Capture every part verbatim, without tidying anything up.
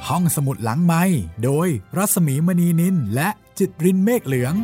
ห้องสมุดหลังไมค์โดยรัศมีมณีนินและจิตรินเมฆเหลือง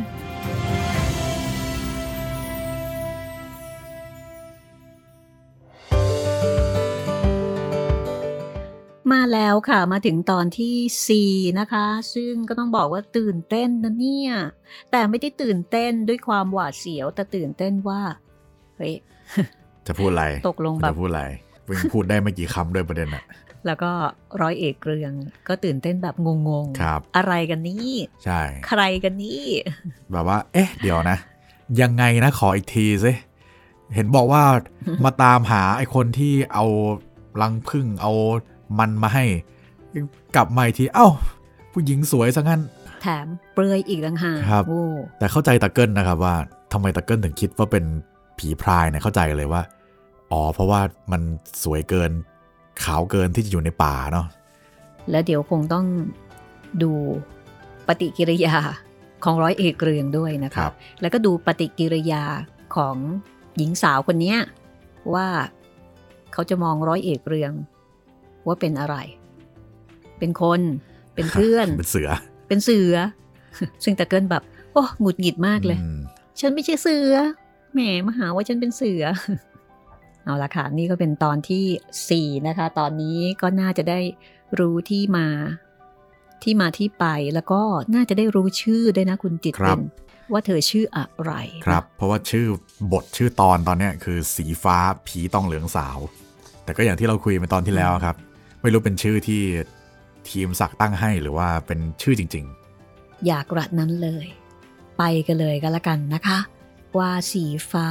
มาแล้วค่ะมาถึงตอนที่สี่นะคะซึ่งก็ต้องบอกว่าตื่นเต้นนะเนี่ยแต่ไม่ได้ตื่นเต้นด้วยความหวาดเสียวแต่ตื่นเต้นว่าเฮ้ยจะพูดอะไรตกลงแบบจะพูดอะไรเพิ่งพูดได้ไม่กี่คำด้วยประเด็นอะแล้วก็ร้อยเอกเรืองก็ตื่นเต้นแบบงงๆอะไรกันนี่ใช่ใครกันนี่แบบว่าเอ๊ะเดี๋ยวนะยังไงนะขออีกทีสิเห็นบอกว่า มาตามหาไอ้คนที่เอารังผึ้งเอามันมาให้กลับมาอีกทีเอ้าผู้หญิงสวยซะงั้นแถมเปลือยอีกต่างหากครับแต่เข้าใจตะเกิ้ลนะครับว่าทำไมตะเกิ้ลถึงคิดว่าเป็นผีพรายเนี่ยเข้าใจเลยว่าอ๋อเพราะว่ามันสวยเกินขาวเกินที่จะอยู่ในป่าเนาะแล้วเดี๋ยวคงต้องดูปฏิกิริยาของร้อยเอกเรืองด้วยนะคะแล้วก็ดูปฏิกิริยาของหญิงสาวคนนี้ว่าเขาจะมองร้อยเอกเรืองว่าเป็นอะไรเป็นคนเป็นเพื่อนเป็นเสือเป็นเสือซึ่งตะเกิลแบบโอ้หงุดหงิดมากเลยฉันไม่ใช่เสือแหมมาหาว่าฉันเป็นเสือเอาละค่ะนี่ก็เป็นตอนที่สี่นะคะตอนนี้ก็น่าจะได้รู้ที่มาที่มาที่ไปแล้วก็น่าจะได้รู้ชื่อด้วยนะคุณจิตเป็นว่าเธอชื่ออะไรครับเพราะว่าชื่อบทชื่อตอนตอนนี้คือสีฟ้าผีตองเหลืองสาวแต่ก็อย่างที่เราคุยมาตอนที่แล้วครับไม่รู้เป็นชื่อที่ทีมศักดิ์ตั้งให้หรือว่าเป็นชื่อจริงๆอยากกระนั้นเลยไปกันเลยก็แล้วกันนะคะว่าสีฟ้า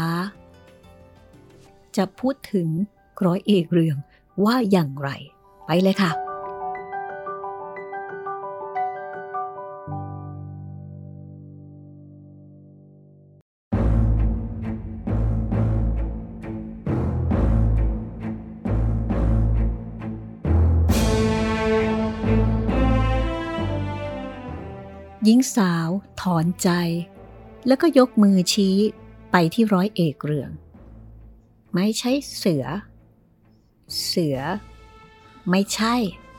จะพูดถึงร้อยเอกเรืองว่าอย่างไรไปเลยค่ะหญิงสาวถอนใจแล้วก็ยกมือชี้ไปที่ร้อยเอกเรืองไม่ใช่เสือเสือไม่ใช่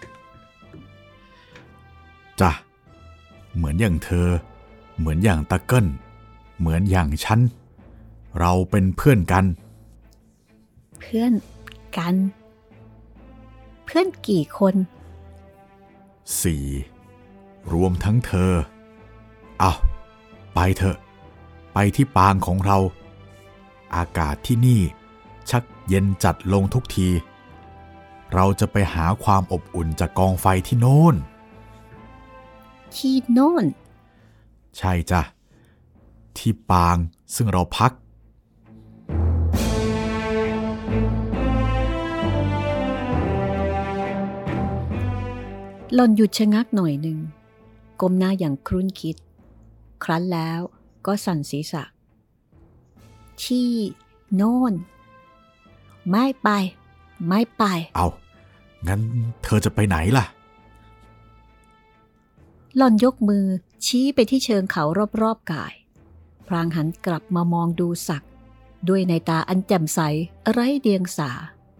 จ้ะเหมือนอย่างเธอเหมือนอย่างตะเกิ้ลเหมือนอย่างฉันเราเป็นเพื่อนกันเพื่อนกันเพื่อนกี่คนสี่รวมทั้งเธอเอาไปเถอะไปที่ปางของเราอากาศที่นี่ชักเย็นจัดลงทุกทีเราจะไปหาความอบอุ่นจากกองไฟที่โน่นที่โน่นใช่จ้ะที่ปางซึ่งเราพักหล่อนหยุดชะงักหน่อยหนึ่งก้มหน้าอย่างครุ่นคิดครั้นแล้วก็สั่นศีรษะที่โน่นไม่ไปไม่ไปเอางั้นเธอจะไปไหนล่ะหล่อนยกมือชี้ไปที่เชิงเขารอบๆกายพลางหันกลับมามองดูศักดิ์ด้วยในตาอันแจ่มใสไร้เดียงสา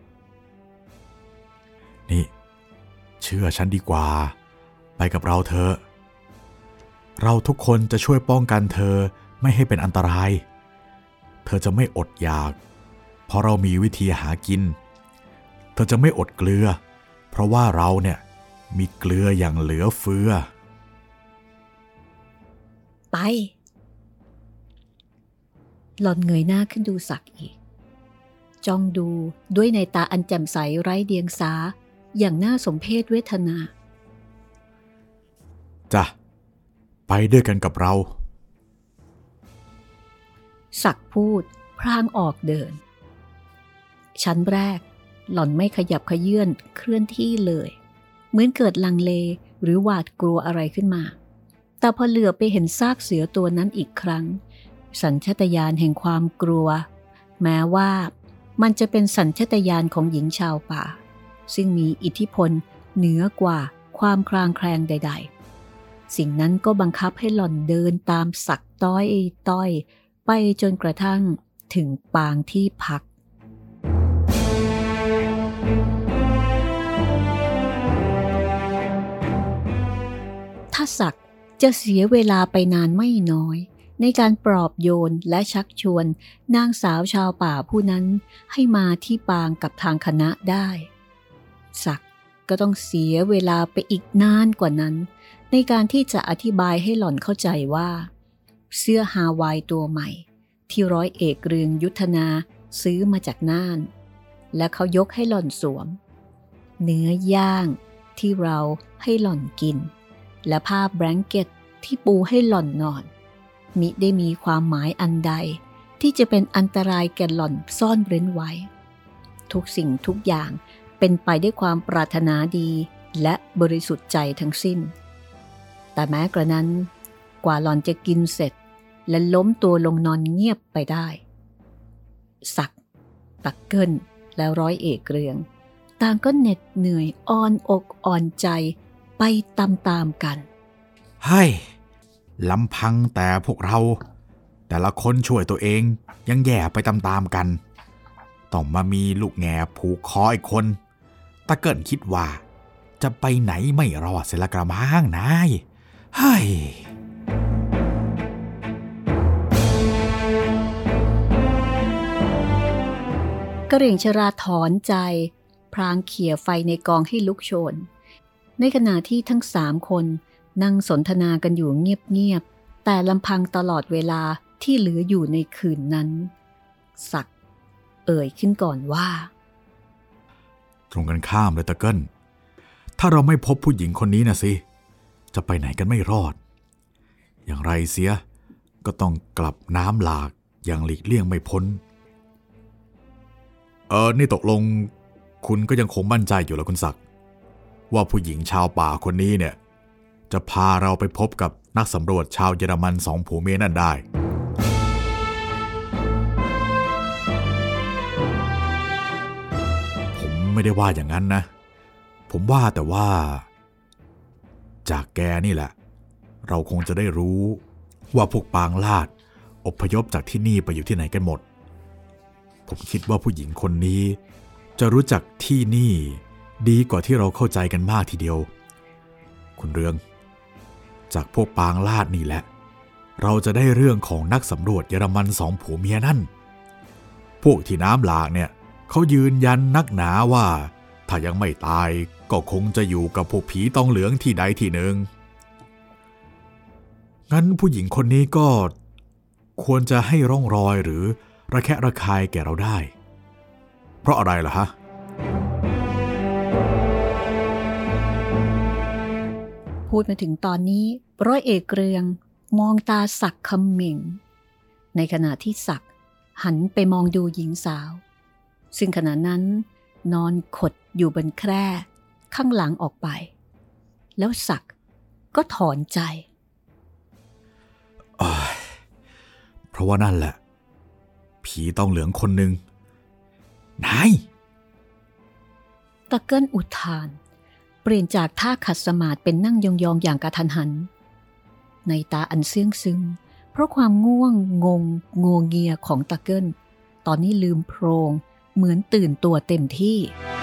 นี่เชื่อฉันดีกว่าไปกับเราเถอะเราทุกคนจะช่วยป้องกันเธอไม่ให้เป็นอันตรายเธอจะไม่อดอยากเพราะเรามีวิธีหากินเธอจะไม่อดเกลือเพราะว่าเราเนี่ยมีเกลืออย่างเหลือเฟือไปหล่อนเงยหน้าขึ้นดูศักดิ์อีกจ้องดูด้วยในตาอันแจ่มใสไร้เดียงสาอย่างน่าสมเพชเวทนาจ้ะไปด้วยกันกับเราศักดิ์พูดพลางออกเดินชั้นแรกหล่อนไม่ขยับเขยื้อนเคลื่อนที่เลยเหมือนเกิดลังเลหรือหวาดกลัวอะไรขึ้นมาแต่พอเหลือไปเห็นซากเสือตัวนั้นอีกครั้งสัญชาตญาณแห่งความกลัวแม้ว่ามันจะเป็นสัญชาตญาณของหญิงชาวป่าซึ่งมีอิทธิพลเหนือกว่าความคลางแคลงใดๆสิ่งนั้นก็บังคับให้หล่อนเดินตามศักดิ์ต้อยต้อยไปจนกระทั่งถึงปางที่พักเศักดิ์จะเสียเวลาไปนานไม่น้อยในการปลอบโยนและชักชวนนางสาวชาวป่าผู้นั้นให้มาที่ปางกับทางคณะได้ศักดิ์ก็ต้องเสียเวลาไปอีกนานกว่านั้นในการที่จะอธิบายให้หล่อนเข้าใจว่าเสื้อฮาวายตัวใหม่ที่ร้อยเอกเรืองยุทธนาซื้อมาจากน่านและเขายกให้หล่อนสวมเนื้อย่างที่เราให้หล่อนกินและผ้าแบงเก็ตที่ปูให้หล่อนนอนมิได้มีความหมายอันใดที่จะเป็นอันตรายแก่หล่อนซ่อนเร้นไว้ทุกสิ่งทุกอย่างเป็นไปด้วยความปรารถนาดีและบริสุทธิ์ใจทั้งสิ้นแต่แม้กระนั้นกว่าหล่อนจะกินเสร็จและล้มตัวลงนอนเงียบไปได้ศักดิ์ตักเกิลและร้อยเอกเรืองต่างก็เหน็ดเหนื่อยอ่อนอกอ่อนใจไปตามๆกันเฮ้ยลำพังแต่พวกเราแต่ละคนช่วยตัวเองยังแย่ไปตามๆกันต้องมามีลูกแง่ผูกคออีกคนตะเกิลคิดว่าจะไปไหนไม่รอดเสียละกระมังนายเฮ้ยกระเหรี่ยงชราถอนใจพรางเขี่ยไฟในกองให้ลุกโชนในขณะที่ทั้งสามคนนั่งสนทนากันอยู่เงียบๆแต่ลำพังตลอดเวลาที่เหลืออยู่ในคืนนั้นศักดิ์เอ่ยขึ้นก่อนว่าตรงกันข้ามเลยตะเกิลถ้าเราไม่พบผู้หญิงคนนี้นะสิจะไปไหนกันไม่รอดอย่างไรเสียก็ต้องกลับน้ำหลากอย่างหลีกเลี่ยงไม่พ้นเออนี่ตกลงคุณก็ยังคงมั่นใจอยู่แล้วคุณศักดิ์ว่าผู้หญิงชาวป่าคนนี้เนี่ยจะพาเราไปพบกับนักสำรวจชาวเยอรมันสองผัวเมียนั่นได้ผมไม่ได้ว่าอย่างนั้นนะผมว่าแต่ว่าจากแกนี่แหละเราคงจะได้รู้ว่าพวกปางลาดอพยพจากที่นี่ไปอยู่ที่ไหนกันหมดผมคิดว่าผู้หญิงคนนี้จะรู้จักที่นี่ดีกว่าที่เราเข้าใจกันมากทีเดียวคุณเรืองจากพวกปางลาดนี่แหละเราจะได้เรื่องของนักสำรวจเยอรมันสองผัวเมียนั่นพวกที่น้ำหลากเนี่ยเขายืนยันนักหนาว่าถ้ายังไม่ตายก็คงจะอยู่กับพวกผีตองเหลืองที่ใดที่หนึ่งงั้นผู้หญิงคนนี้ก็ควรจะให้ร่องรอยหรือระแคะระคายแก่เราได้เพราะอะไรล่ะฮะพูดมาถึงตอนนี้ร้อยเอกเรืองมองตาศักดิ์คำเหม่งในขณะที่ศักดิ์หันไปมองดูหญิงสาวซึ่งขณะนั้นนอนขดอยู่บนแคร่ข้างหลังออกไปแล้วศักดิ์ก็ถอนใจเพราะว่านั่นแหละผีต้องเหลืองคนหนึ่งนายตะเกิลอุทานเปลี่ยนจากท่าขัดสมาธิเป็นนั่งยองๆอย่างกระทันหันในตาอันเสื่องซึมเพราะความง่วงงงงัวเงียของตะเกิลตอนนี้ลืมโพรงเหมือนตื่นตัวเต็มที่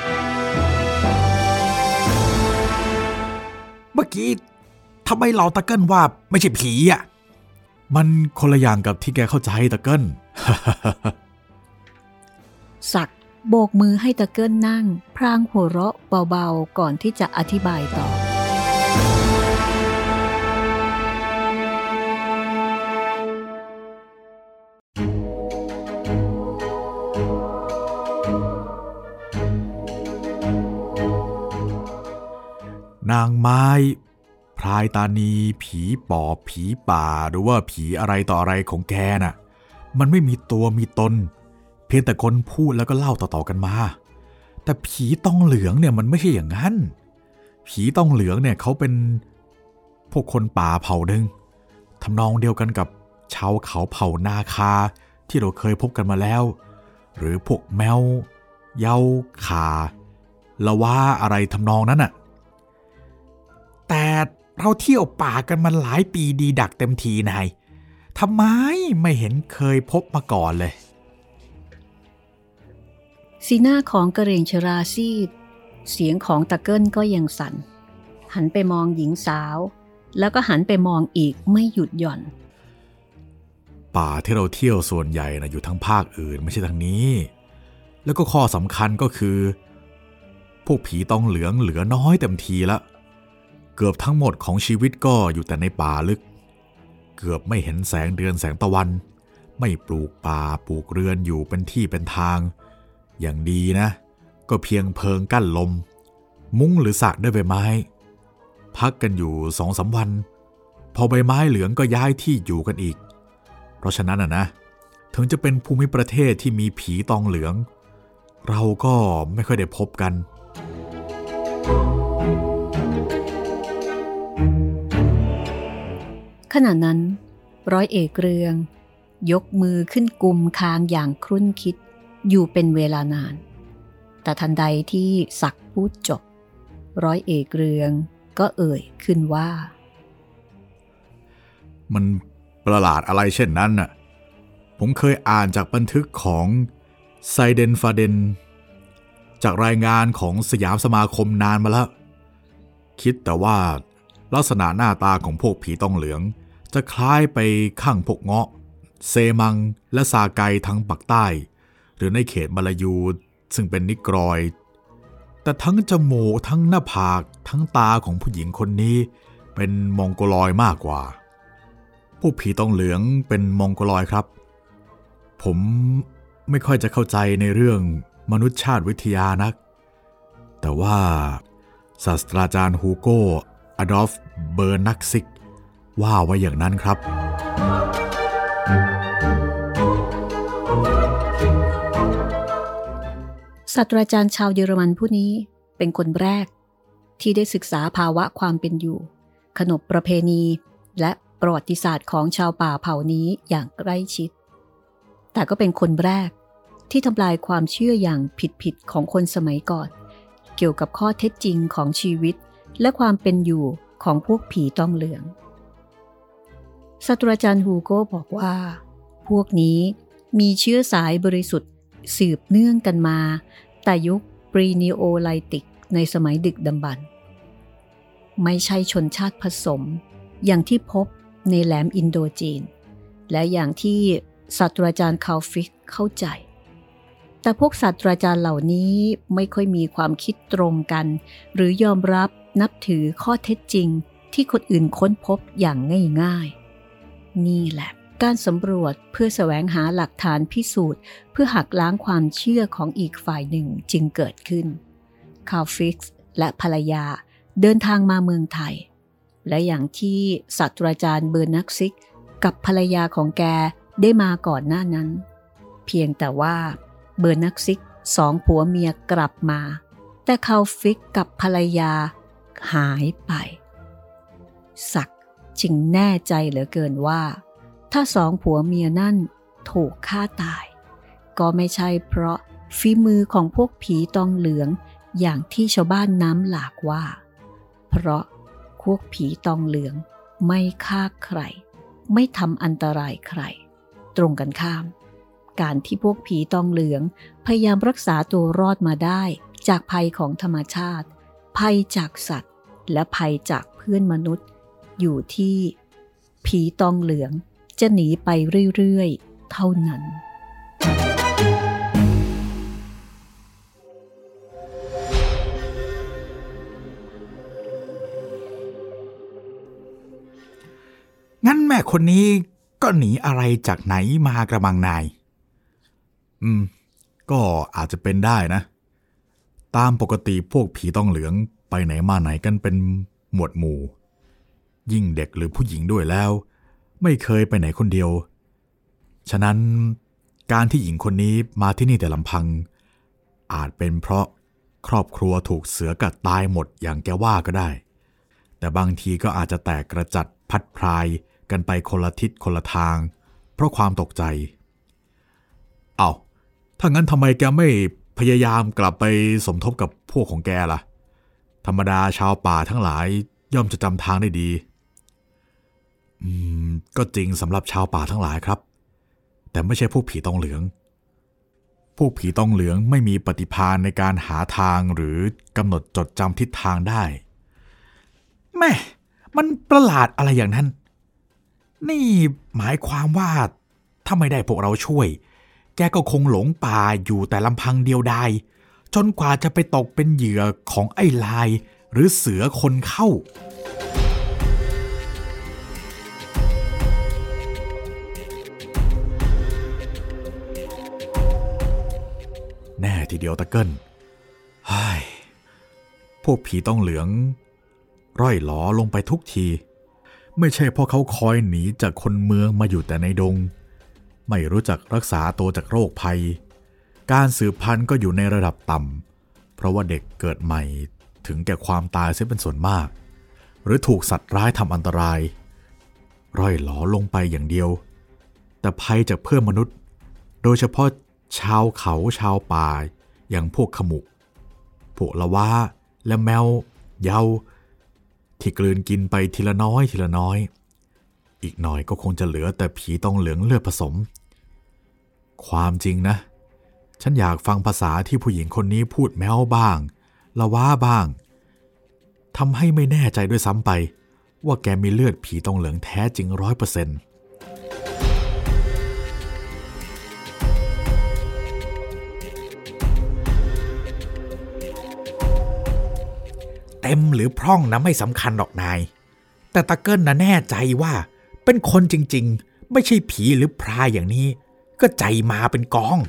เมื่อกี้ทำไมเราตะเกิลว่าไม่ใช่ผีอ่ะมันคนละอย่างกับที่แกเข้าใจตะเกิลศักดิ์โบกมือให้ตะเกิลนั่งพรางหัวเราะเบาๆก่อนที่จะอธิบายต่อนางไม้พรายตานีผีปอบผีป่าหรือว่าผีอะไรต่ออะไรของแกน่ะมันไม่มีตัวมีตนเพียงแต่คนพูดแล้วก็เล่าต่อๆกันมาแต่ผีต้องเหลืองเนี่ยมันไม่ใช่อย่างนั้นผีต้องเหลืองเนี่ยเขาเป็นพวกคนป่าเผ่าหนึ่งทำนองเดียวกันกับชาวเขาเผ่านาคาที่เราเคยพบกันมาแล้วหรือพวกแมวเหย้าข่าละว่าอะไรทำนองนั้นน่ะแต่เราเที่ยวป่ากันมาหลายปีดีดักเต็มทีนายทำไมไม่เห็นเคยพบมาก่อนเลยสีหน้าของกระเหรี่ยงชราซีดเสียงของตะเกิลก็ยังสั่นหันไปมองหญิงสาวแล้วก็หันไปมองอีกไม่หยุดหย่อนป่าที่เราเที่ยวส่วนใหญ่นะอยู่ทางภาคอื่นไม่ใช่ทางนี้แล้วก็ข้อสำคัญก็คือพวกผีตองเหลืองเหลือน้อยเต็มทีละเกือบทั้งหมดของชีวิตก็อยู่แต่ในป่าลึกเกือบไม่เห็นแสงเดือนแสงตะวันไม่ปลูกป่าปลูกเรือนอยู่เป็นที่เป็นทางอย่างดีนะก็เพียงเพิงกั้นลมมุ้งหรือสระด้วยใบไม้พักกันอยู่สองสามวันพอใบไม้เหลืองก็ย้ายที่อยู่กันอีกเพราะฉะนั้นนะนะถึงจะเป็นภูมิประเทศที่มีผีตองเหลืองเราก็ไม่ค่อยได้พบกันขณะนั้นร้อยเอกเรืองยกมือขึ้นกุมคางอย่างครุ่นคิดอยู่เป็นเวลานานแต่ทันใดที่ศักดิ์พูดจบร้อยเอกเรืองก็เอ่ยขึ้นว่ามันประหลาดอะไรเช่นนั้นน่ะผมเคยอ่านจากบันทึกของไซเดนฟาเดนจากรายงานของสยามสมาคมนานมาแล้วคิดแต่ว่าลักษณะหน้าตาของพวกผีตองเหลืองจะคล้ายไปข้างพวกเงาะเซมังและซาไกทั้งปักใต้หรือในเขตมาลายูซึ่งเป็นนิกรอยแต่ทั้งจมูกทั้งหน้าผากทั้งตาของผู้หญิงคนนี้เป็นมองโกลอยมากกว่าพวกผีตองเหลืองเป็นมองโกลอยครับผมไม่ค่อยจะเข้าใจในเรื่องมนุษยชาติวิทยานักแต่ว่าศาสตราจารย์ฮูโก้อดอล์ฟเบอร์นักซิกว่าไว้อย่างนั้นครับศาสตราจารย์ชาวเยอรมันผู้นี้เป็นคนแรกที่ได้ศึกษาภาวะความเป็นอยู่ขนบประเพณีและประวัติศาสตร์ของชาวป่าเผ่านี้อย่างใกล้ชิดแต่ก็เป็นคนแรกที่ทำลายความเชื่ออย่างผิดๆของคนสมัยก่อนเกี่ยวกับข้อเท็จจริงของชีวิตและความเป็นอยู่ของพวกผีต้องเหลืองศาสตราจารย์ฮูโก้บอกว่าพวกนี้มีเชื้อสายบริสุทธิ์สืบเนื่องกันมาแต่ยุคปรีนีโอไลติกในสมัยดึกดำบรรพ์ไม่ใช่ชนชาติผสมอย่างที่พบในแหลมอินโดจีนและอย่างที่ศาสตราจารย์คาลฟิกเข้าใจแต่พวกศาสตราจารย์เหล่านี้ไม่ค่อยมีความคิดตรงกันหรือยอมรับนับถือข้อเท็จจริงที่คนอื่นค้นพบอย่างง่ายๆนี่แหละการสำรวจเพื่อแสวงหาหลักฐานพิสูจน์เพื่อหักล้างความเชื่อของอีกฝ่ายหนึ่งจึงเกิดขึ้นคาลฟิกซ์และภรรยาเดินทางมาเมืองไทยและอย่างที่ศาสตราจารย์เบอร์นักซิกกับภรรยาของแกได้มาก่อนหน้านั้นเพียงแต่ว่าเบอร์นักซิกสองผัวเมียกลับมาแต่คาลฟิกกับภรรยาหายไปศักดิ์จึงแน่ใจเหลือเกินว่าถ้าสองผัวเมียนั่นถูกฆ่าตายก็ไม่ใช่เพราะฝีมือของพวกผีตองเหลืองอย่างที่ชาวบ้านน้ำหลากว่าเพราะพวกผีตองเหลืองไม่ฆ่าใครไม่ทำอันตรายใครตรงกันข้ามการที่พวกผีตองเหลืองพยายามรักษาตัวรอดมาได้จากภัยของธรรมชาติภัยจากสัตว์และภัยจากเพื่อนมนุษย์อยู่ที่ผีตองเหลืองจะหนีไปเรื่อยๆเท่านั้นงั้นแม่คนนี้ก็หนีอะไรจากไหนมากระมังนายอืมก็อาจจะเป็นได้นะตามปกติพวกผีต้องเหลืองไปไหนมาไหนกันเป็นหมวดหมู่ยิ่งเด็กหรือผู้หญิงด้วยแล้วไม่เคยไปไหนคนเดียวฉะนั้นการที่หญิงคนนี้มาที่นี่แต่ลำพังอาจเป็นเพราะครอบครัวถูกเสือกัดตายหมดอย่างแกว่าก็ได้แต่บางทีก็อาจจะแตกกระจัดพัดพรายกันไปคนละทิศคนละทางเพราะความตกใจเอา้าถ้างั้นทำไมแกไม่พยายามกลับไปสมทบกับพวกของแกล่ะธรรมดาชาวป่าทั้งหลายย่อมจะจำทางได้ดีอืมก็จริงสำหรับชาวป่าทั้งหลายครับแต่ไม่ใช่พวกผีตองเหลืองพวกผีตองเหลืองไม่มีปฏิภาณในการหาทางหรือกำหนดจดจำทิศทางได้แม่มันประหลาดอะไรอย่างนั้นนี่หมายความว่าถ้าไม่ได้พวกเราช่วยแกก็คงหลงป่าอยู่แต่ลำพังเดียวดายจนกว่าจะไปตกเป็นเหยื่อของไอ้ลายหรือเสือคนเข้าแน่ทีเดียวตะเกิ้ลเฮ้ยพวกผีต้องเหลืองร่อยหลอลงไปทุกทีไม่ใช่เพราะเขาคอยหนีจากคนเมืองมาอยู่แต่ในดงไม่รู้จักรักษาตัวจากโรคภัยการสืบพันธุ์ก็อยู่ในระดับต่ำเพราะว่าเด็กเกิดใหม่ถึงแก่ความตายเสียเป็นส่วนมากหรือถูกสัตว์ร้ายทำอันตรายร่อยหลอลงไปอย่างเดียวแต่ภัยจากเพื่อนมนุษย์โดยเฉพาะชาวเขาชาวป่าอย่างพวกขมุพวกละว่าและแมวเยาที่กลืนกินไปทีละน้อยทีละน้อยอีกหน่อยก็คงจะเหลือแต่ผีต้องเหลืองเลือดผสมความจริงนะฉันอยากฟังภาษาที่ผู้หญิงคนนี้พูดแมวบ้างละว่าบ้างทำให้ไม่แน่ใจด้วยซ้ำไปว่าแกมีเลือดผีต้องเหลืองแท้จริงร้อยเปอร์เซ็นต์เต็มหรือพร่องนะไม่สำคัญหรอกนายแต่ตะเกิ้ลนะแน่ใจว่าเป็นคนจริงๆไม่ใช่ผีหรือพรายอย่างนี้ก็ใจมาเป็นกอง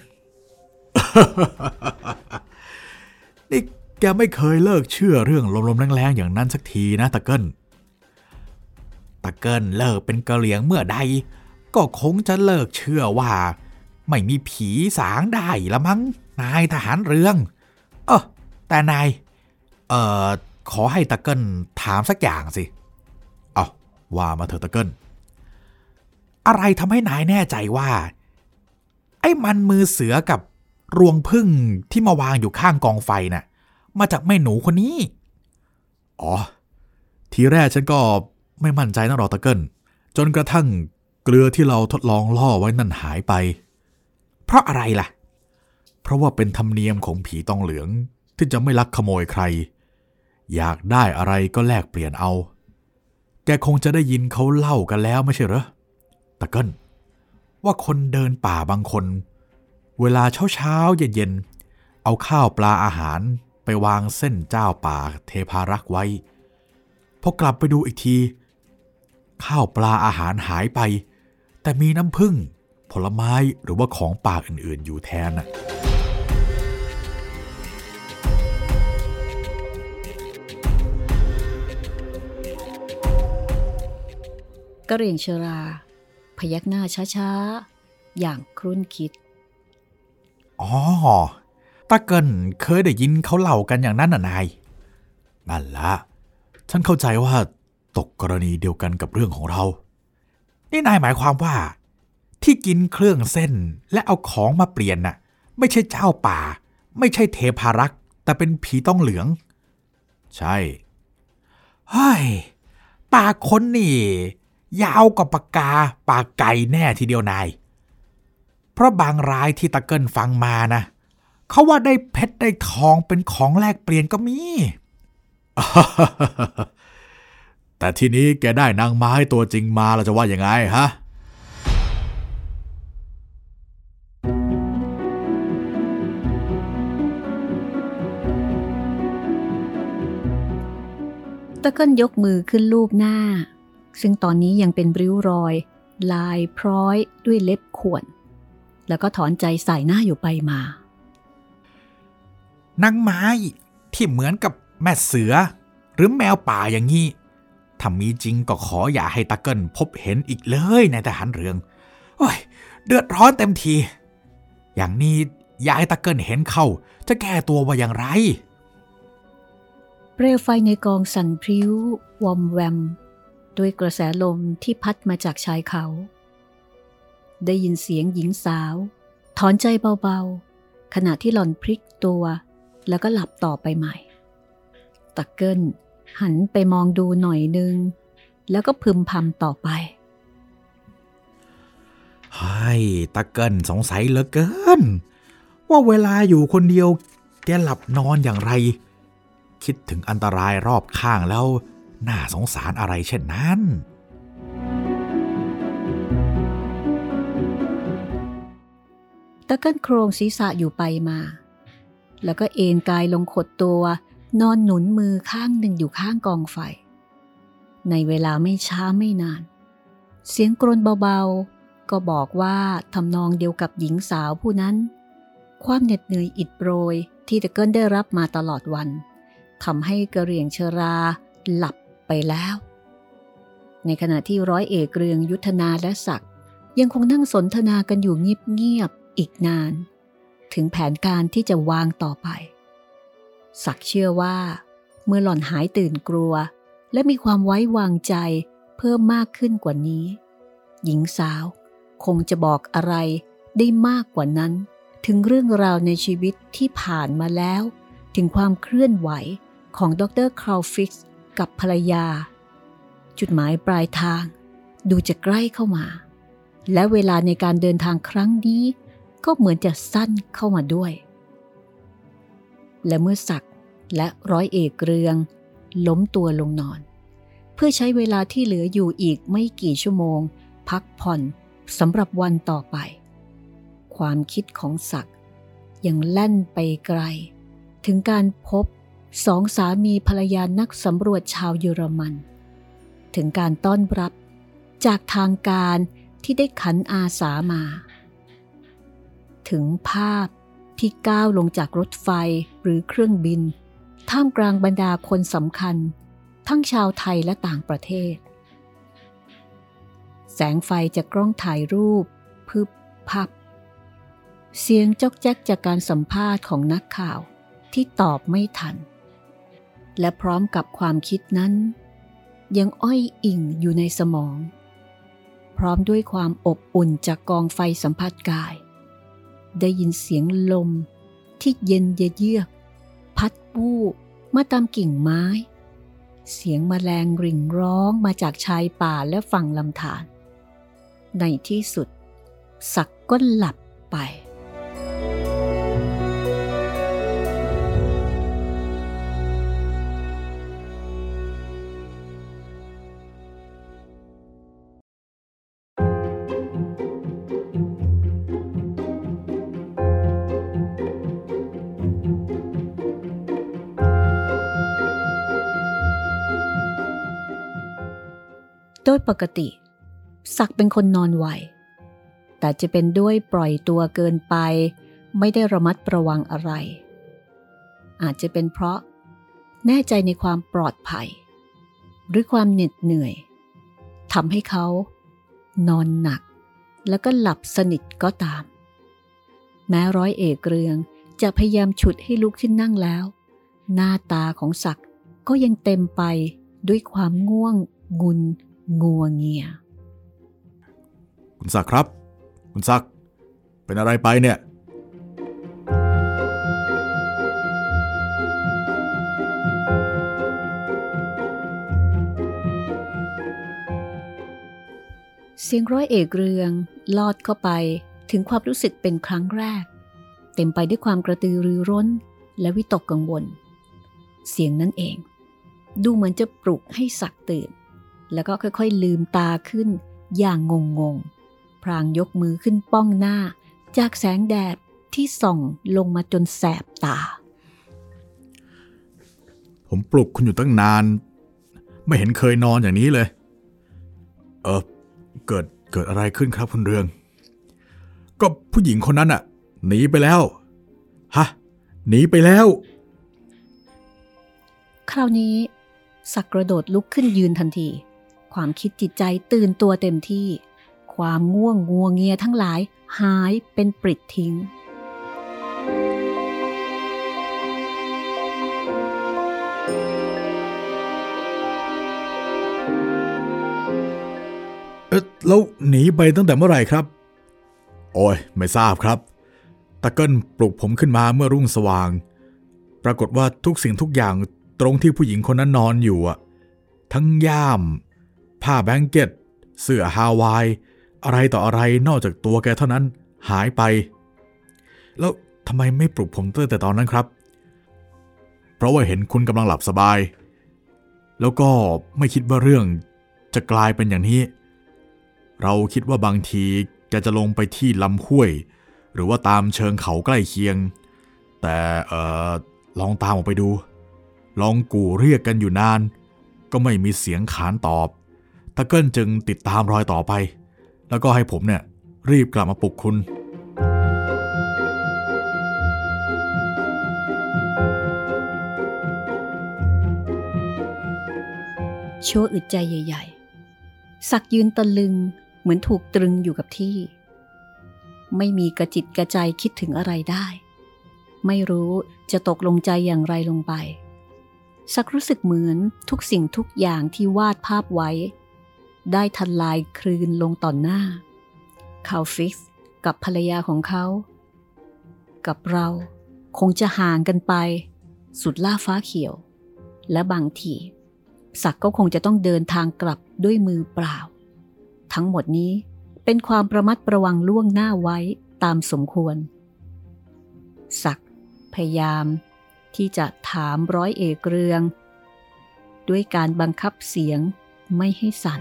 นี่แกไม่เคยเลิกเชื่อเรื่องลมๆแรงๆอย่างนั้นสักทีนะตะเกิ้ลตะเกิ้ลเลิกเป็นกะเหรี่ยงเมื่อใดก็คงจะเลิกเชื่อว่าไม่มีผีสางได้ละมั้งนายทหารเรืองเออแต่นายเอ่อขอให้ตะเกิ้ลถามสักอย่างสิเอาว่ามาเถอะตะเกิ้ลอะไรทำให้นายแน่ใจว่าไอ้มันมือเสือกับรวงผึ้งที่มาวางอยู่ข้างกองไฟน่ะมาจากแม่หนูคนนี้อ๋อทีแรกฉันก็ไม่มั่นใจนะหรอกตะเกิ้ลจนกระทั่งเกลือที่เราทดลองล่อไว้นั่นหายไปเพราะอะไรล่ะเพราะว่าเป็นธรรมเนียมของผีตองเหลืองที่จะไม่ลักขโมยใครอยากได้อะไรก็แลกเปลี่ยนเอาแกคงจะได้ยินเขาเล่ากันแล้วไม่ใช่เหรอตะเกิ้ลว่าคนเดินป่าบางคนเวลาเช้าๆเย็นๆเอาข้าวปลาอาหารไปวางเส้นเจ้าป่าเทพารักษ์ไว้พอกลับไปดูอีกทีข้าวปลาอาหารหายไปแต่มีน้ำผึ้งผลไม้หรือว่าของป่าอื่นๆอยู่แทนน่ะกะเหรี่ยงชราพยักหน้าช้าๆอย่างครุ่นคิดอ๋อตะเกิ้ลเคยได้ยินเขาเล่ากันอย่างนั้นน่ะนายนั่นละฉันเข้าใจว่าตกกรณีเดียวกันกับเรื่องของเรานี่นายหมายความว่าที่กินเครื่องเส้นและเอาของมาเปลี่ยนน่ะไม่ใช่เจ้าป่าไม่ใช่เทพารักษ์แต่เป็นผีต้องเหลืองใช่เฮ้ยปากคนนี่ยาวกว่าปากกาปากไก่แน่ทีเดียวนายเพราะบางรายที่ตะเกิ้ลฟังมานะเขาว่าได้เพชรได้ทองเป็นของแลกเปลี่ยนก็มี แต่ทีนี้แกได้นางไม้ตัวจริงมาเราจะว่ายังไงฮะตะเกิ้ลยกมือขึ้นลูบหน้าซึ่งตอนนี้ยังเป็นริ้วรอยลายพร้อยด้วยเล็บข่วนแล้วก็ถอนใจใส่หน้าอยู่ไปมานางไม้ที่เหมือนกับแม่เสือหรือแมวป่าอย่างนี้ถ้ามีจริงก็ขออย่าให้ตะเกิ้ลพบเห็นอีกเลยในทหารเรืองโอ้ยเดือดร้อนเต็มทีอย่างนี้อย่าให้ตะเกิ้ลเห็นเข้าจะแก้ตัวว่าอย่างไรเปลวไฟในกองสั่นพริ้ววอมแวมด้วยกระแสลมที่พัดมาจากชายเขาได้ยินเสียงหญิงสาวถอนใจเบาๆขณะที่หล่อนพลิกตัวแล้วก็หลับต่อไปใหม่ตะเกิ้ลหันไปมองดูหน่อยนึงแล้วก็พึมพำต่อไปเฮ้ยตะเกิ้ลสงสัยเหลือเกินว่าเวลาอยู่คนเดียวแกหลับนอนอย่างไรคิดถึงอันตรายรอบข้างแล้วน่าสงสารอะไรเช่นนั้นตะเกิ้ลโครงศีรษะอยู่ไปมาแล้วก็เอนกายลงขดตัวนอนหนุนมือข้างหนึ่งอยู่ข้างกองไฟในเวลาไม่ช้าไม่นานเสียงกรนเบาๆก็บอกว่าทำนองเดียวกับหญิงสาวผู้นั้นความเหน็ดเหนื่อยอิดโรยที่ตะเกิ้ลได้รับมาตลอดวันทำให้กระเหรี่ยงชราหลับไปแล้วในขณะที่ร้อยเอกเรืองยุทธนาและศักดิ์ยังคงนั่งสนทนากันอยู่เงียบๆอีกนานถึงแผนการที่จะวางต่อไปศักดิ์เชื่อว่าเมื่อหล่อนหายตื่นกลัวและมีความไว้วางใจเพิ่มมากขึ้นกว่านี้หญิงสาวคงจะบอกอะไรได้มากกว่านั้นถึงเรื่องราวในชีวิตที่ผ่านมาแล้วถึงความเคลื่อนไหวของดร.คราวฟิกซ์กับภรรยาจุดหมายปลายทางดูจะใกล้เข้ามาและเวลาในการเดินทางครั้งนี้ก็เหมือนจะสั้นเข้ามาด้วยและเมื่อศักดิ์และร้อยเอกเรืองล้มตัวลงนอนเพื่อใช้เวลาที่เหลืออยู่อีกไม่กี่ชั่วโมงพักผ่อนสำหรับวันต่อไปความคิดของศักดิ์ยังแล่นไปไกลถึงการพบสองสามีภรรยานักสำรวจชาวเยอรมันถึงการต้อนรับจากทางการที่ได้ขันอาสามาถึงภาพที่ก้าวลงจากรถไฟหรือเครื่องบินท่ามกลางบรรดาคนสำคัญทั้งชาวไทยและต่างประเทศแสงไฟจากกล้องถ่ายรูปพึบพับเสียงจ๊อกแจ๊กจากการสัมภาษณ์ของนักข่าวที่ตอบไม่ทันและพร้อมกับความคิดนั้นยังอ้อยอิงอยู่ในสมองพร้อมด้วยความอบอุ่นจากกองไฟสัมผัสกายได้ยินเสียงลมที่เย็นเยือกพัดวูบมาตามกิ่งไม้เสียงแมลงริ่งร้องมาจากชายป่าและฝั่งลำธารในที่สุดศักดิ์ก็หลับไปโดยปกติศักดิ์เป็นคนนอนไวแต่จะเป็นด้วยปล่อยตัวเกินไปไม่ได้ระมัดระวังอะไรอาจจะเป็นเพราะแน่ใจในความปลอดภัยหรือความเหน็ดเหนื่อยทำให้เขานอนหนักแล้วก็หลับสนิทก็ตามแม้ร้อยเอกเรืองจะพยายามฉุดให้ลุกขึ้นนั่งแล้วหน้าตาของศักดิ์ก็ยังเต็มไปด้วยความง่วงงุนงัวเงียคุณศักดิ์ครับคุณศักดิ์เป็นอะไรไปเนี่ยเสียงร้อยเอกเรืองลอดเข้าไปถึงความรู้สึกเป็นครั้งแรกเต็มไปด้วยความกระตือรือร้นและวิตกกังวลเสียงนั้นเองดูเหมือนจะปลุกให้ศักดิ์ตื่นแล้วก็ค่อยๆลืมตาขึ้นอย่างงงๆพลางยกมือขึ้นป้องหน้าจากแสงแดดที่ส่องลงมาจนแสบตาผมปลุกคุณอยู่ตั้งนานไม่เห็นเคยนอนอย่างนี้เลยเออเกิดเกิดอะไรขึ้นครับคุณเรืองก็ผู้หญิงคนนั้นน่ะหนีไปแล้วฮะหนีไปแล้วคราวนี้ศักดิ์กระโดดลุกขึ้นยืนทันทีความคิดจิตใจตื่นตัวเต็มที่ความง่วงงัวเงียทั้งหลายหายเป็นปลิดทิ้งเอ๊ะแล้วหนีไปตั้งแต่เมื่อไหร่ครับโอ้ยไม่ทราบครับตะเกิ้ลปลุกผมขึ้นมาเมื่อรุ่งสว่างปรากฏว่าทุกสิ่งทุกอย่างตรงที่ผู้หญิงคนนั้นนอนอยู่อะทั้งย่ามผ้าแบงเก็ตเสื้อฮาวายอะไรต่ออะไรนอกจากตัวแกเท่านั้นหายไปแล้วทำไมไม่ปลุกผมตั้งแต่ตอนนั้นครับเพราะว่าเห็นคุณกำลังหลับสบายแล้วก็ไม่คิดว่าเรื่องจะกลายเป็นอย่างนี้เราคิดว่าบางทีแกจะลงไปที่ลำห้วยหรือว่าตามเชิงเขาใกล้เคียงแต่เอ่อลองตามออกไปดูลองกู่เรียกกันอยู่นานก็ไม่มีเสียงขานตอบตะเกิ้ลจึงติดตามรอยต่อไปแล้วก็ให้ผมเนี่ยรีบกลับมาปลุกคุณชั่วอึดใจใหญ่ๆศักยืนตะลึงเหมือนถูกตรึงอยู่กับที่ไม่มีกระจิตกระใจคิดถึงอะไรได้ไม่รู้จะตกลงใจอย่างไรลงไปศักรู้สึกเหมือนทุกสิ่งทุกอย่างที่วาดภาพไว้ได้ทลายคลืนลงต่อหน้าคาลฟิกซ์กับภรรยาของเขากับเราคงจะห่างกันไปสุดล่าฟ้าเขียวและบางทีศักก็คงจะต้องเดินทางกลับด้วยมือเปล่าทั้งหมดนี้เป็นความระมัดระวังล่วงหน้าไว้ตามสมควรศักพยายามที่จะถามร้อยเอกเรืองด้วยการบังคับเสียงไม่ให้สั่น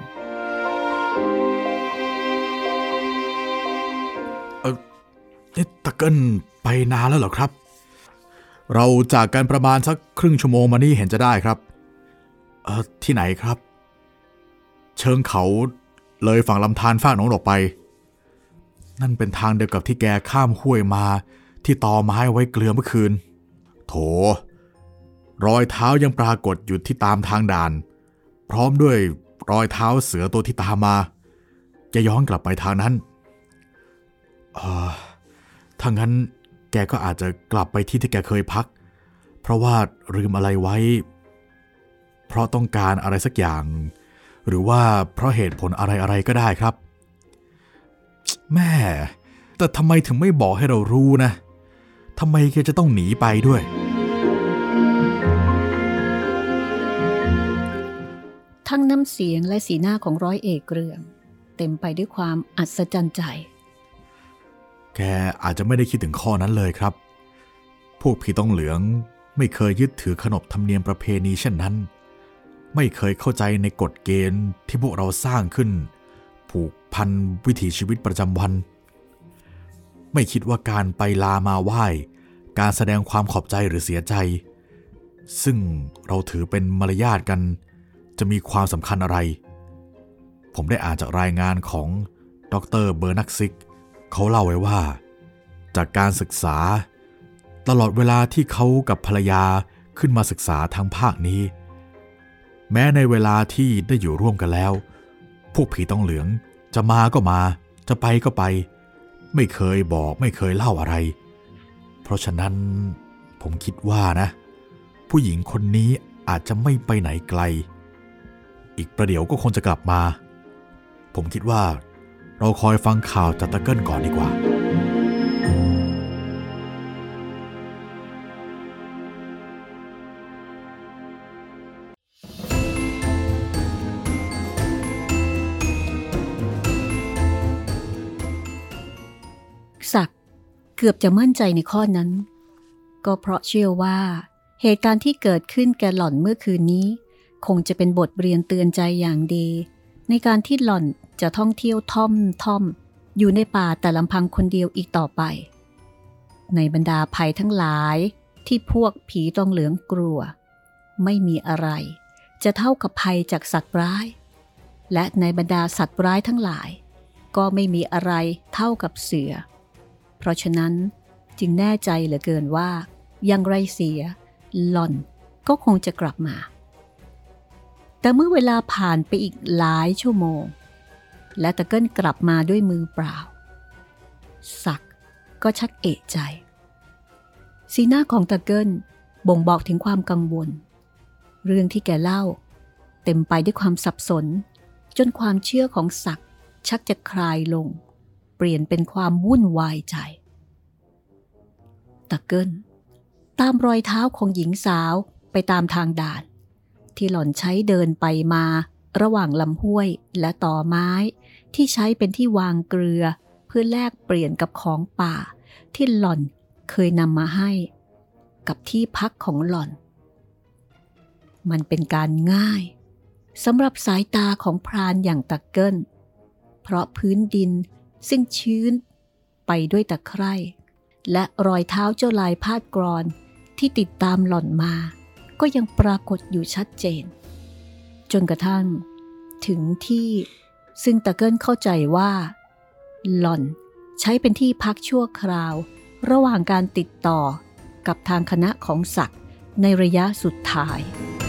เออนี่ตะเกิ้ลไปนานแล้วเหรอครับเราจากกันประมาณสักครึ่งชั่วโมงมานี่เห็นจะได้ครับเออที่ไหนครับเชิงเขาเลยฝั่งลำธารฝ้าหนองดอกไปนั่นเป็นทางเดียวกับที่แกข้ามห้วยมาที่ตอไม้ไว้เกลือเมื่อคืนโถรอยเท้ายังปรากฏอยู่ที่ตามทางด่านพร้อมด้วยรอยเท้าเสือตัวที่ตามมาแกย้อนกลับไปทางนั้นเออถ้างั้นแกก็อาจจะกลับไปที่ที่แกเคยพักเพราะว่าลืมอะไรไว้เพราะต้องการอะไรสักอย่างหรือว่าเพราะเหตุผลอะไรๆก็ได้ครับแม่แต่ทำไมถึงไม่บอกให้เรารู้นะทำไมแกจะต้องหนีไปด้วยทั้งน้ำเสียงและสีหน้าของร้อยเอกเรืองเต็มไปด้วยความอัศจรรย์ใจแกอาจจะไม่ได้คิดถึงข้อนั้นเลยครับพวกผีต้องเหลืองไม่เคยยึดถือขนบธรรมเนียมประเพณีเช่นนั้นไม่เคยเข้าใจในกฎเกณฑ์ที่พวกเราสร้างขึ้นผูกพันวิถีชีวิตประจำวันไม่คิดว่าการไปลามาไหว้การแสดงความขอบใจหรือเสียใจซึ่งเราถือเป็นมารยาทกันจะมีความสำคัญอะไรผมได้อ่านจากรายงานของดร.เบอร์นักซิกเขาเล่าไว้ว่าจากการศึกษาตลอดเวลาที่เขากับภรรยาขึ้นมาศึกษาทางภาคนี้แม้ในเวลาที่ได้อยู่ร่วมกันแล้วพวกผีต้องเหลืองจะมาก็มาจะไปก็ไปไม่เคยบอกไม่เคยเล่าอะไรเพราะฉะนั้นผมคิดว่านะผู้หญิงคนนี้อาจจะไม่ไปไหนไกลอีกประเดี๋ยวก็คงจะกลับมาผมคิดว่าเราคอยฟังข่าวจากตะเกิ้ลก่อนดีกว่าศักเกือบจะมั่นใจในข้อนั้นก็เพราะเชื่อว่าเหตุการณ์ที่เกิดขึ้นแก่หล่อนเมื่อคืนนี้คงจะเป็นบทเรียนเตือนใจอย่างดีในการที่หล่อนจะท่องเที่ยวท่อมท่อมอยู่ในป่าแต่ลำพังคนเดียวอีกต่อไปในบรรดาภัยทั้งหลายที่พวกผีตองเหลืองกลัวไม่มีอะไรจะเท่ากับภัยจากสัตว์ร้ายและในบรรดาสัตว์ร้ายทั้งหลายก็ไม่มีอะไรเท่ากับเสือเพราะฉะนั้นจึงแน่ใจเหลือเกินว่ายังไรเสียหล่อนก็คงจะกลับมาแต่เมื่อเวลาผ่านไปอีกหลายชั่วโมงและตะเกิ้ลกลับมาด้วยมือเปล่าศักก็ชักเอะใจสีหน้าของตะเกิ้ลบ่งบอกถึงความกังวลเรื่องที่แกเล่าเต็มไปด้วยความสับสนจนความเชื่อของศักชักจะคลายลงเปลี่ยนเป็นความวุ่นวายใจตะเกิ้ลตามรอยเท้าของหญิงสาวไปตามทางด่านที่หล่อนใช้เดินไปมาระหว่างลำห้วยและต่อไม้ที่ใช้เป็นที่วางเกลือเพื่อแลกเปลี่ยนกับของป่าที่หล่อนเคยนำมาให้กับที่พักของหล่อนมันเป็นการง่ายสำหรับสายตาของพรานอย่างตักเกิลเพราะพื้นดินซึ่งชื้นไปด้วยตะไคร่และรอยเท้าเจ้าลายพาดกรอนที่ติดตามหล่อนมาก็ยังปรากฏอยู่ชัดเจนจนกระทั่งถึงที่ซึ่งตะเกิลเข้าใจว่าหล่อนใช้เป็นที่พักชั่วคราวระหว่างการติดต่อกับทางคณะของศักดิ์ในระยะสุดท้าย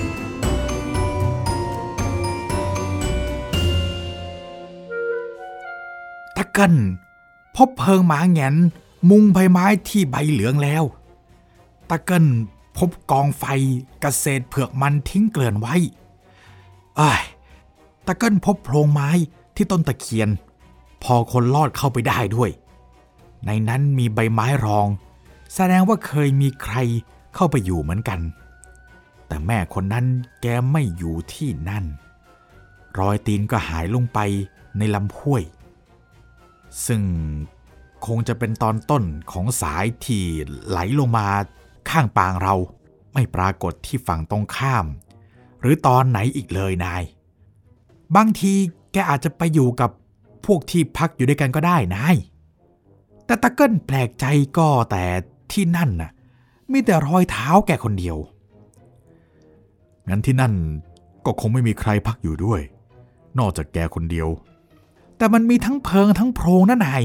ตะเกิลพบเพลิงหมาแหงนมุงใบไม้ที่ใบเหลืองแล้วตะเกิลพบกองไฟกระเศษเผือกมันทิ้งเกลื่อนไว้อ้ายตะเกิลพบโพรงไม้ที่ต้นตะเคียนพอคนลอดเข้าไปได้ด้วยในนั้นมีใบไม้รองแสดงว่าเคยมีใครเข้าไปอยู่เหมือนกันแต่แม่คนนั้นแกไม่อยู่ที่นั่นรอยตีนก็หายลงไปในลำห้วยซึ่งคงจะเป็นตอนต้นของสายที่ไหลลงมาข้างปางเราไม่ปรากฏที่ฝั่งตรงข้ามหรือตอนไหนอีกเลยนายบางทีแกอาจจะไปอยู่กับพวกที่พักอยู่ด้วยกันก็ได้นายแต่ตะเกิลแปลกใจก็แต่ที่นั่นน่ะมีแต่รอยเท้าแกคนเดียวงั้นที่นั่นก็คงไม่มีใครพักอยู่ด้วยนอกจากแกคนเดียวแต่มันมีทั้งเพิงทั้งโพรงนะนาย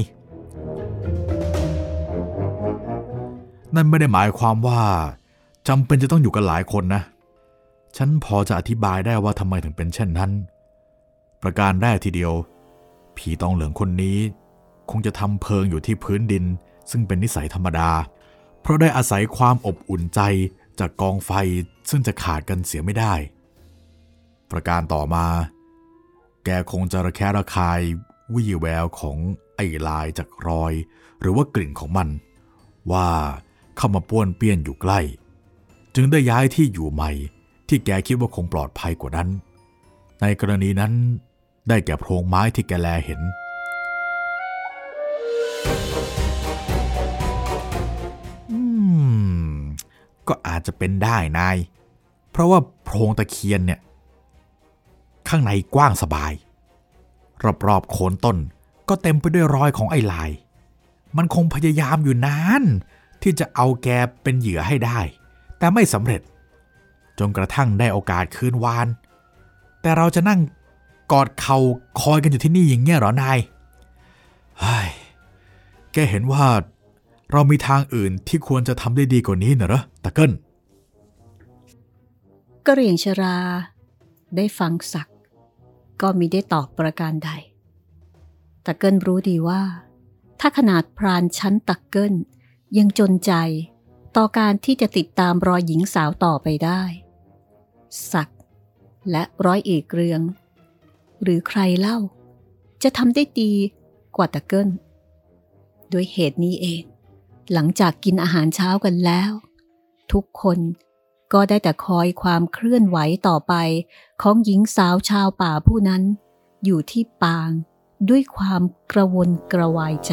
นั่นไม่ได้หมายความว่าจำเป็นจะต้องอยู่กันหลายคนนะฉันพอจะอธิบายได้ว่าทำไมถึงเป็นเช่นนั้นประการแรกทีเดียวผีตองเหลืองคนนี้คงจะทำเพิงอยู่ที่พื้นดินซึ่งเป็นนิสัยธรรมดาเพราะได้อาศัยความอบอุ่นใจจากกองไฟซึ่งจะขาดกันเสียไม่ได้ประการต่อมาแกคงจะระแคะระคายวี่แววของไอ้ลายจากรอยหรือว่ากลิ่นของมันว่าเข้ามาป้วนเปี้ยนอยู่ใกล้จึงได้ย้ายที่อยู่ใหม่ที่แกคิดว่าคงปลอดภัยกว่านั้นในกรณีนั้นได้แก่โพรงไม้ที่แกแลเห็นอืมก็อาจจะเป็นได้นายเพราะว่าโพรงตะเคียนเนี่ยข้างในกว้างสบายรอบๆโคนต้นก็เต็มไปด้วยรอยของไอ้ลายมันคงพยายามอยู่นานที่จะเอาแกเป็นเหยื่อให้ได้แต่ไม่สำเร็จจนกระทั่งได้โอกาสคืนวานแต่เราจะนั่งกอดเข่าคอยกันอยู่ที่นี่อย่างเงี้ยเหรอนายเฮ้ยแกเห็นว่าเรามีทางอื่นที่ควรจะทำได้ดีกว่านี้เหรอตะเกิลกระเหรี่ยงชราได้ฟังศักดิ์ก็มิได้ตอบประการใดตะเกิลรู้ดีว่าถ้าขนาดพรานชั้นตะเกิลยังจนใจต่อการที่จะติดตามรอยหญิงสาวต่อไปได้ศักดิ์และร้อยเอกเรืองหรือใครเล่าจะทำได้ดีกว่าตะเกิลด้วยเหตุนี้เองหลังจากกินอาหารเช้ากันแล้วทุกคนก็ได้แต่คอยความเคลื่อนไหวต่อไปของหญิงสาวชาวป่าผู้นั้นอยู่ที่ปางด้วยความกระวนกระวายใจ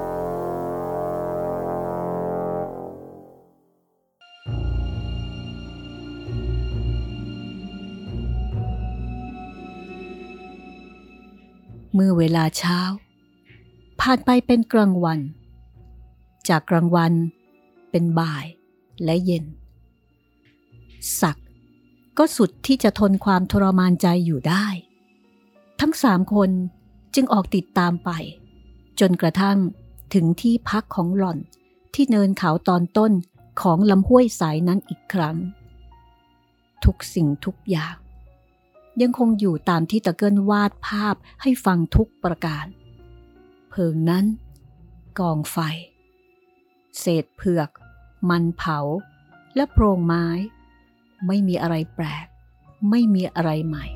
เมื่อเวลาเช้าผ่านไปเป็นกลางวันจากกลางวันเป็นบ่ายและเย็นศักดิ์ก็สุดที่จะทนความทรมานใจอยู่ได้ทั้งสามคนจึงออกติดตามไปจนกระทั่งถึงที่พักของหล่อนที่เนินเขาตอนต้นของลำห้วยสายนั้นอีกครั้งทุกสิ่งทุกอย่างยังคงอยู่ตามที่ตะเกิลวาดภาพให้ฟังทุกประการเพิงนั้นกองไฟเศษเผือกมันเผาและโพรงไม้ไม่มีอะไรแปลกไม่มีอะไรใหม่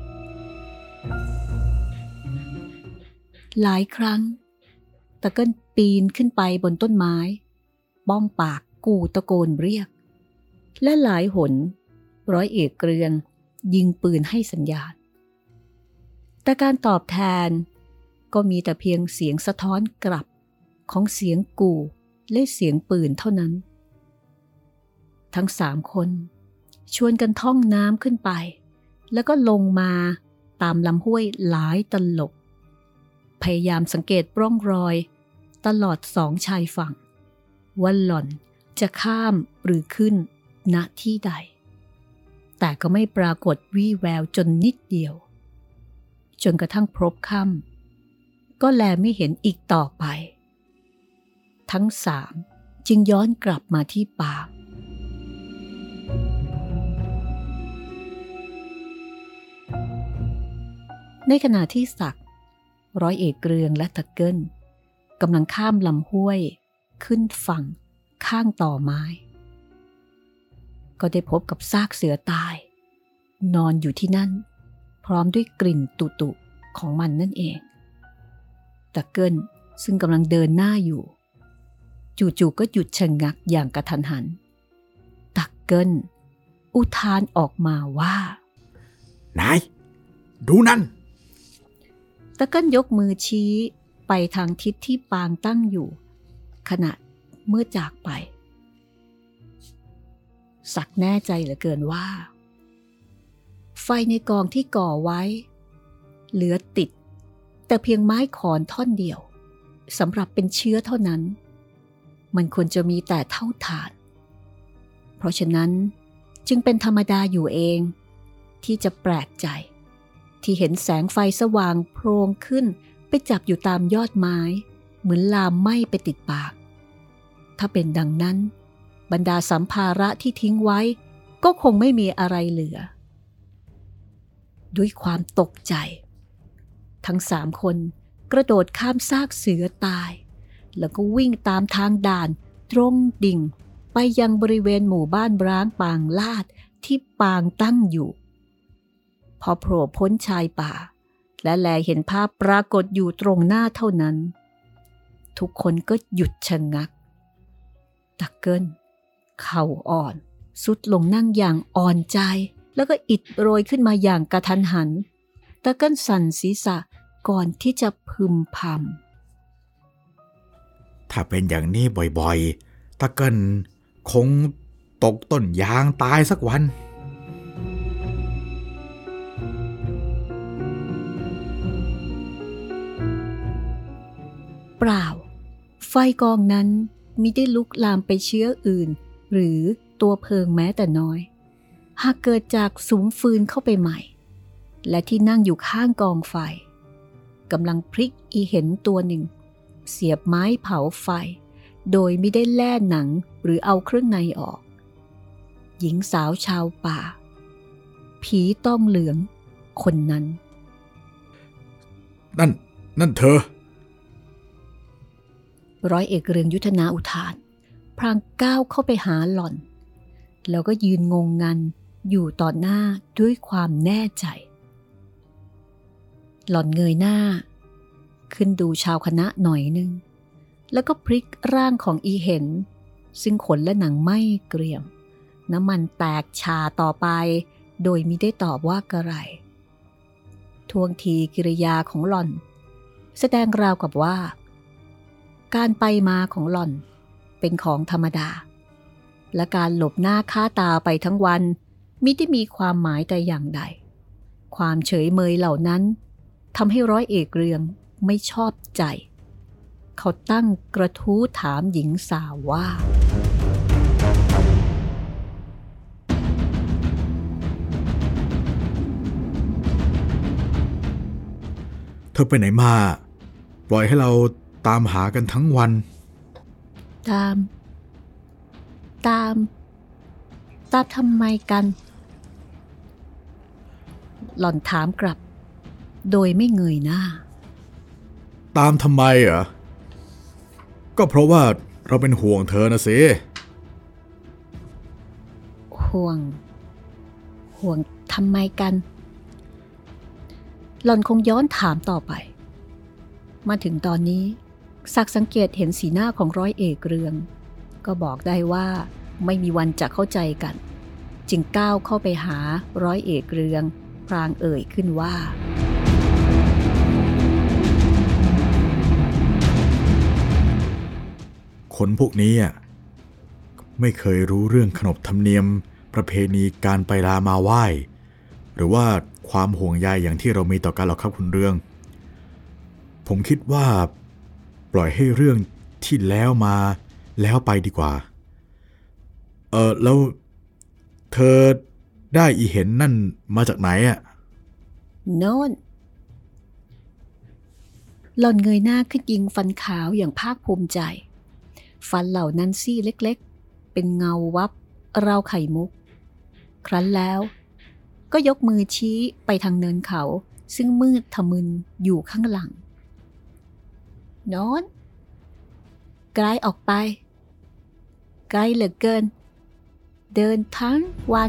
หลายครั้งตะเกิลปีนขึ้นไปบนต้นไม้ป้องปากกู่ตะโกนเรียกและหลายหนร้อยเอกเกรืองยิงปืนให้สัญญาณแต่การตอบแทนก็มีแต่เพียงเสียงสะท้อนกลับของเสียงกู่และเสียงปืนเท่านั้นทั้งสามคนชวนกันท่องน้ำขึ้นไปแล้วก็ลงมาตามลำห้วยหลายตลบพยายามสังเกตร่องรอยตลอดสองชายฝั่งว่าหล่อนจะข้ามหรือขึ้นณที่ใดแต่ก็ไม่ปรากฏวี่แววจนนิดเดียวจนกระทั่งพบค่ำก็แลไม่เห็นอีกต่อไปทั้งสามจึงย้อนกลับมาที่ป่าในขณะที่ศักดิ์ร้อยเอกเกรืองและตะเกิลกำลังข้ามลำห้วยขึ้นฝั่งข้างต่อไม้ก็ได้พบกับซากเสือตายนอนอยู่ที่นั่นพร้อมด้วยกลิ่นตุตุของมันนั่นเองตะเกิลซึ่งกำลังเดินหน้าอยู่จู่ๆก็หยุดชะงักอย่างกระทันหันตะเกิลอุทานออกมาว่านายดูนั่นตะเกิลยกมือชี้ไปทางทิศที่ปางตั้งอยู่ขณะเมื่อจากไปศักดิ์แน่ใจเหลือเกินว่าไฟในกองที่ก่อไว้เหลือติดแต่เพียงไม้ขอนท่อนเดียวสำหรับเป็นเชื้อเท่านั้นมันควรจะมีแต่เท่าฐานเพราะฉะนั้นจึงเป็นธรรมดาอยู่เองที่จะแปลกใจที่เห็นแสงไฟสว่างโพลงขึ้นไปจับอยู่ตามยอดไม้เหมือนลามไหม้ไปติดปากถ้าเป็นดังนั้นบรรดาสัมภาระที่ทิ้งไว้ก็คงไม่มีอะไรเหลือด้วยความตกใจทั้งสามคนกระโดดข้ามซากเสือตายแล้วก็วิ่งตามทางด่านตรงดิ่งไปยังบริเวณหมู่บ้านร้างปางลาดที่ปางตั้งอยู่พอโผล่พ้นชายป่าและแลเห็นภาพปรากฏอยู่ตรงหน้าเท่านั้นทุกคนก็หยุดชะงักตะเกิลเข่าอ่อนสุดลงนั่งอย่างอ่อนใจแล้วก็อิดโรยขึ้นมาอย่างกระทันหันตะเกิลสั่นศีรษะก่อนที่จะพึมพำถ้าเป็นอย่างนี้บ่อยๆตะเกิลคงตกต้นยางตายสักวันเปล่าไฟกองนั้นมิได้ลุกลามไปเชื้ออื่นหรือตัวเพลิงแม้แต่น้อยหากเกิดจากสุมฟืนเข้าไปใหม่และที่นั่งอยู่ข้างกองไฟกำลังพลิกอีเห็นตัวหนึ่งเสียบไม้เผาไฟโดยไม่ได้แล่หนังหรือเอาเครื่องในออกหญิงสาวชาวป่าผีต้องเหลืองคนนั้นนั่นนั่นเธอร้อยเอกเรืองยุทธนาอุทานพลางก้าวเข้าไปหาหล่อนแล้วก็ยืนงงงันอยู่ต่อหน้าด้วยความแน่ใจหล่อนเงยหน้าขึ้นดูชาวคณะหน่อยนึงแล้วก็พลิกร่างของอีเห็นซึ่งขนและหนังไม่เกรียมน้ำมันแตกชาต่อไปโดยมิได้ตอบว่ากระไรท่วงทีกิริยาของหล่อนแสดงราวกับว่าการไปมาของหล่อนเป็นของธรรมดาและการหลบหน้าค่าตาไปทั้งวันมิได้มีความหมายแต่อย่างใดความเฉยเมยเหล่านั้นทำให้ร้อยเอกเรืองไม่ชอบใจเขาตั้งกระทู้ถามหญิงสาวว่าเธอไปไหนมาปล่อยให้เราตามหากันทั้งวันตามตามตามทำไมกันหล่อนถามกลับโดยไม่เงยหน้าตามทำไมเหรอก็เพราะว่าเราเป็นห่วงเธอนะสิห่วงห่วงทำไมกันหล่อนคงย้อนถามต่อไปมาถึงตอนนี้ศักดิ์สังเกตเห็นสีหน้าของร้อยเอกเรืองก็บอกได้ว่าไม่มีวันจะเข้าใจกันจึงก้าวเข้าไปหาร้อยเอกเรืองพลางเอ่ยขึ้นว่าคนพวกนี้ไม่เคยรู้เรื่องขนบธรรมเนียมประเพณีการไปลามาไหว้หรือว่าความห่วงใยอย่างที่เรามีต่อกันหรอกครับคุณเรืองผมคิดว่าปล่อยให้เรื่องที่แล้วมาแล้วไปดีกว่าเออแล้วเธอได้อีเห็นนั่นมาจากไหนอ่ะโน่นหล่อนเงยหน้าขึ้นยิงฟันขาวอย่างภาคภูมิใจฟันเหล่านั้นซี่เล็กๆเป็นเงาวับราวไข่มุกครั้นแล้วก็ยกมือชี้ไปทางเนินเขาซึ่งมืดทะมึนอยู่ข้างหลังโน้นไกลออกไปไกลเหลือเกินเดินทั้งวัน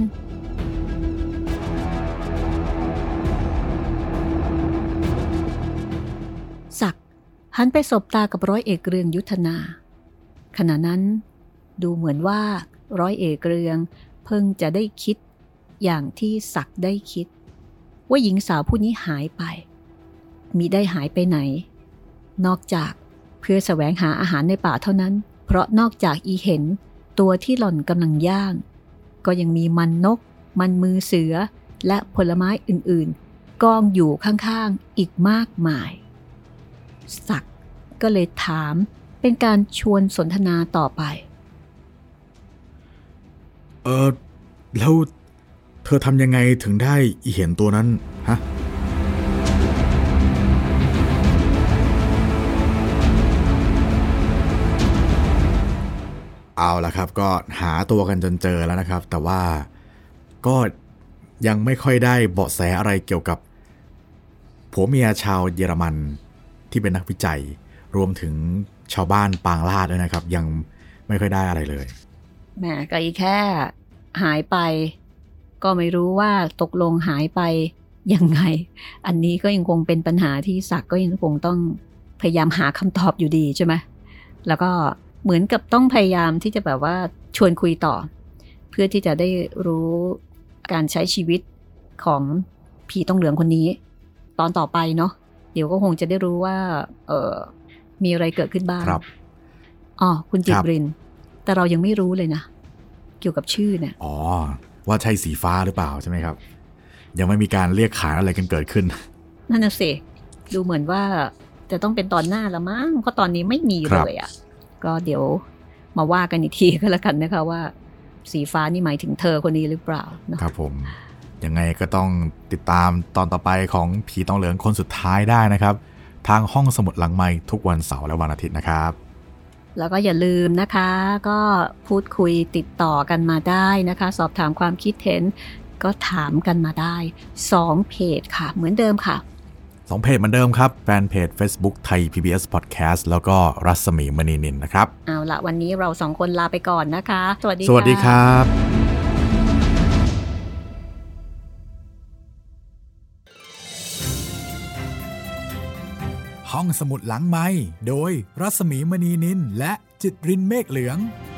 ศักดิ์หันไปสบตากับร้อยเอกเรืองยุทธนาขณะนั้นดูเหมือนว่าร้อยเอกเรืองเพิ่งจะได้คิดอย่างที่ศักดิ์ได้คิดว่าหญิงสาวผู้นี้หายไปมิได้หายไปไหนนอกจากเพื่อแสวงหาอาหารในป่าเท่านั้นเพราะนอกจากอีเห็นตัวที่หล่อนกำลังย่างก็ยังมีมันนกมันมือเสือและผลไม้อื่นๆกองอยู่ข้างๆอีกมากมายศักดิ์ก็เลยถามเป็นการชวนสนทนาต่อไปเออแล้วเธอทำยังไงถึงได้อีเห็นตัวนั้นฮะเอาล่ะครับก็หาตัวกันจนเจอแล้วนะครับแต่ว่าก็ยังไม่ค่อยได้เบาะแสอะไรเกี่ยวกับผัวเมียชาวเยอรมันที่เป็นนักวิจัยรวมถึงชาวบ้านปางลาดด้วยนะครับยังไม่ค่อยได้อะไรเลยแหมก็อีแค่หายไปก็ไม่รู้ว่าตกลงหายไปยังไงอันนี้ก็ยังคงเป็นปัญหาที่ศักดิ์ก็ยังคงต้องพยายามหาคำตอบอยู่ดีใช่ไหมแล้วก็เหมือนกับต้องพยายามที่จะแบบว่าชวนคุยต่อเพื่อที่จะได้รู้การใช้ชีวิตของผีต้องเหลืองคนนี้ตอนต่อไปเนาะเดี๋ยวก็คงจะได้รู้ว่าเออมีอะไรเกิดขึ้นบ้างครับอ๋อคุณจิตรินแต่เรายังไม่รู้เลยนะเกี่ยวกับชื่อเนี่ยอ๋อว่าใช่สีฟ้าหรือเปล่าใช่ไหมครับยังไม่มีการเรียกขานอะไรกันเกิดขึ้นนั่นน่ะสิดูเหมือนว่าจะต้องเป็นตอนหน้าละมั้งเพราะตอนนี้ไม่มีเลยอ่ะก็เดี๋ยวมาว่ากันอีกทีก็แล้วกันนะคะว่าสีฟ้านี่หมายถึงเธอคนนี้หรือเปล่าครับผมยังไงก็ต้องติดตามตอนต่อไปของผีต้องเหลืองคนสุดท้ายได้นะครับทางห้องสมุดหลังไมค์ทุกวันเสาร์และวันอาทิตย์นะครับแล้วก็อย่าลืมนะคะก็พูดคุยติดต่อกันมาได้นะคะสอบถามความคิดเห็นก็ถามกันมาได้สองเพจค่ะเหมือนเดิมค่ะสองเพจเหมือนเดิมครับแฟนเพจ Facebook ไทย พี บี เอส Podcast แล้วก็รัศมีมณีนินนะครับเอาละวันนี้เราสองคนลาไปก่อนนะคะสวัสดีสวัสดีครับห้องสมุดหลังไมค์โดยรัศมีมณีนินและจิตรินเมฆเหลือง